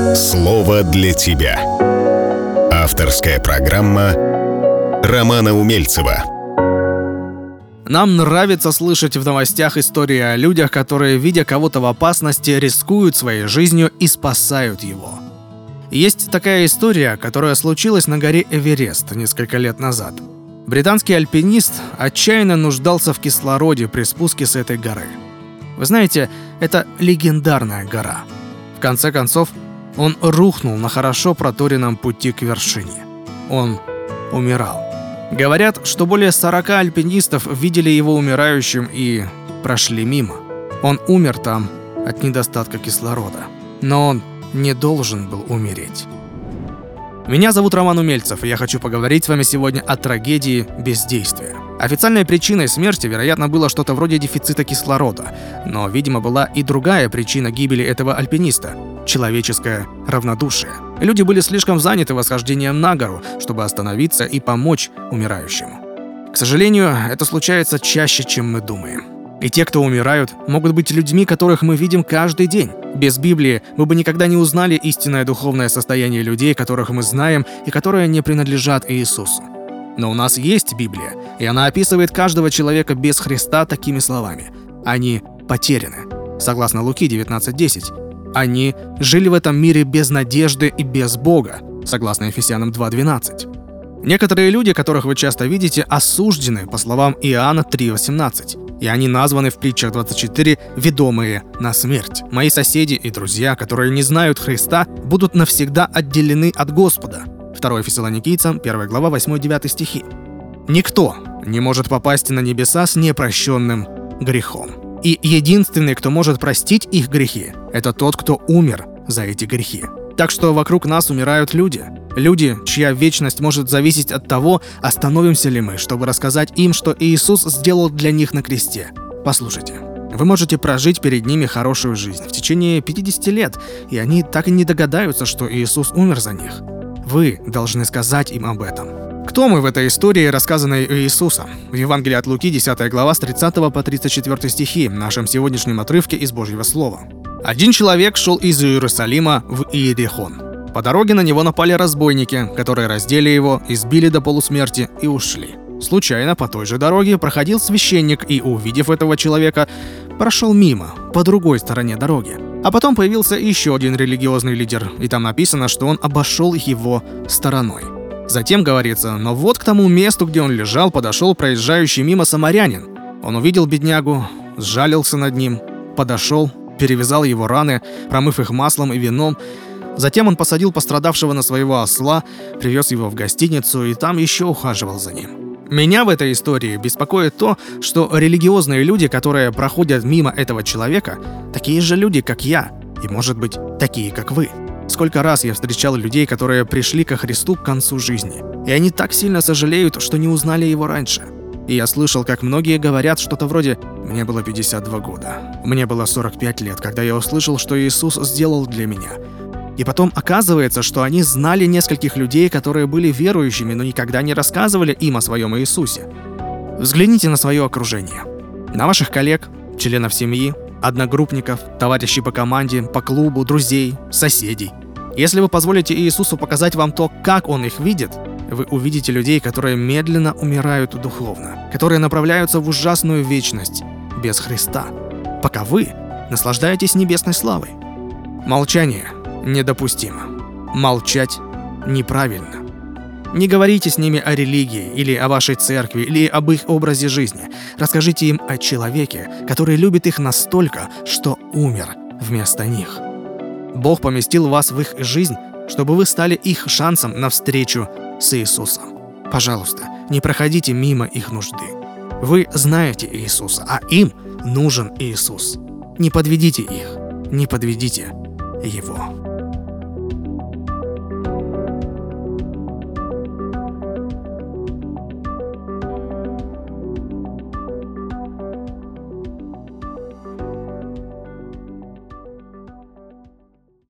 Слово для тебя. Авторская программа Романа Умельцева. Нам нравится слышать в новостях истории о людях, которые, видя кого-то в опасности, рискуют своей жизнью и спасают его. Есть такая история, которая случилась на горе Эверест несколько лет назад. Британский альпинист отчаянно нуждался в кислороде при спуске с этой горы. Вы знаете, это легендарная гора. В конце концов, он рухнул на хорошо проторенном пути к вершине. Он умирал. Говорят, что более 40 альпинистов видели его умирающим и прошли мимо. Он умер там от недостатка кислорода. Но он не должен был умереть. Меня зовут Роман Умельцев, и я хочу поговорить с вами сегодня о трагедии бездействия. Официальной причиной смерти, вероятно, было что-то вроде дефицита кислорода, но, видимо, была и другая причина гибели этого альпиниста – человеческое равнодушие. Люди были слишком заняты восхождением на гору, чтобы остановиться и помочь умирающему. К сожалению, это случается чаще, чем мы думаем. И те, кто умирают, могут быть людьми, которых мы видим каждый день. Без Библии мы бы никогда не узнали истинное духовное состояние людей, которых мы знаем и которые не принадлежат Иисусу. Но у нас есть Библия, и она описывает каждого человека без Христа такими словами. Они потеряны. Согласно Луки 19:10. Они жили в этом мире без надежды и без Бога. Согласно Ефесянам 2:12. Некоторые люди, которых вы часто видите, осуждены, по словам Иоанна 3:18. И они названы в притчах 24 «ведомые на смерть». Мои соседи и друзья, которые не знают Христа, будут навсегда отделены от Господа. 2 Фессалоникийцам, 1 глава, 8-9 стихи. Никто не может попасть на небеса с непрощенным грехом. И единственный, кто может простить их грехи, это тот, кто умер за эти грехи. Так что вокруг нас умирают люди. Люди, чья вечность может зависеть от того, остановимся ли мы, чтобы рассказать им, что Иисус сделал для них на кресте. Послушайте, вы можете прожить перед ними хорошую жизнь в течение 50 лет, и они так и не догадаются, что Иисус умер за них. Вы должны сказать им об этом. Кто мы в этой истории, рассказанной Иисусом? В Евангелии от Луки, 10 глава, с 30 по 34 стихи, в нашем сегодняшнем отрывке из Божьего Слова. Один человек шел из Иерусалима в Иерихон. По дороге на него напали разбойники, которые раздели его, избили до полусмерти и ушли. Случайно по той же дороге проходил священник и, увидев этого человека, прошел мимо, по другой стороне дороги. А потом появился еще один религиозный лидер, и там написано, что он обошел его стороной. Затем говорится, но вот к тому месту, где он лежал, подошел проезжающий мимо самарянин. Он увидел беднягу, сжалился над ним, подошел, перевязал его раны, промыв их маслом и вином. Затем он посадил пострадавшего на своего осла, привез его в гостиницу и там еще ухаживал за ним. Меня в этой истории беспокоит то, что религиозные люди, которые проходят мимо этого человека, такие же люди, как я, и, может быть, такие, как вы. Сколько раз я встречал людей, которые пришли ко Христу к концу жизни, и они так сильно сожалеют, что не узнали его раньше. И я слышал, как многие говорят что-то вроде «Мне было 52 года, мне было 45 лет, когда я услышал, что Иисус сделал для меня». И потом оказывается, что они знали нескольких людей, которые были верующими, но никогда не рассказывали им о своем Иисусе. Взгляните на свое окружение. На ваших коллег, членов семьи, одногруппников, товарищей по команде, по клубу, друзей, соседей. Если вы позволите Иисусу показать вам то, как Он их видит, вы увидите людей, которые медленно умирают духовно, которые направляются в ужасную вечность без Христа, пока вы наслаждаетесь небесной славой. Молчание недопустимо. Молчать неправильно. Не говорите с ними о религии, или о вашей церкви, или об их образе жизни. Расскажите им о человеке, который любит их настолько, что умер вместо них. Бог поместил вас в их жизнь, чтобы вы стали их шансом на встречу с Иисусом. Пожалуйста, не проходите мимо их нужды. Вы знаете Иисуса, а им нужен Иисус. Не подведите их, не подведите Его.